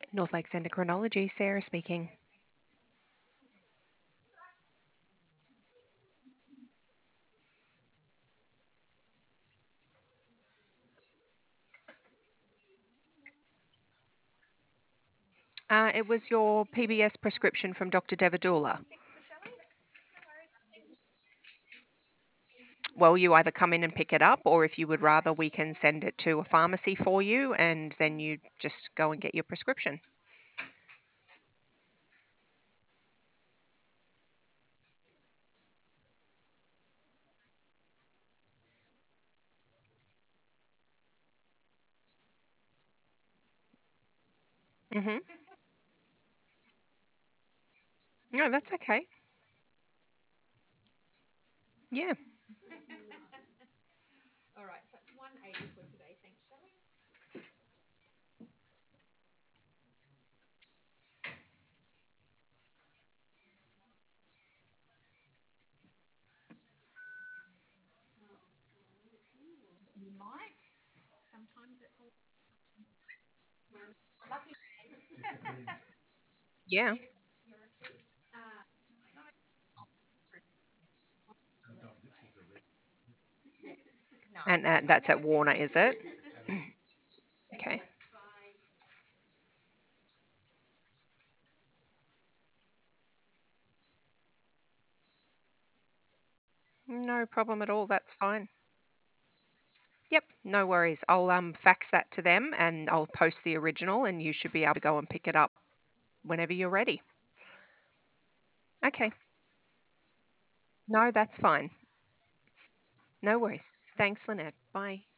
North Lakes Endocrinology, Sarah speaking. It was your PBS prescription from Dr. Devadula. Well, you either come in and pick it up, or if you would rather, we can send it to a pharmacy for you, and then you just go and get your prescription. Mhm. No, that's okay. Yeah. Yeah. And that's at Warner, is it? Okay. No problem at all. That's fine. Yep, no worries. I'll fax that to them and I'll post the original and you should be able to go and pick it up whenever you're ready. Okay. No, that's fine. No worries. Thanks, Lynette. Bye.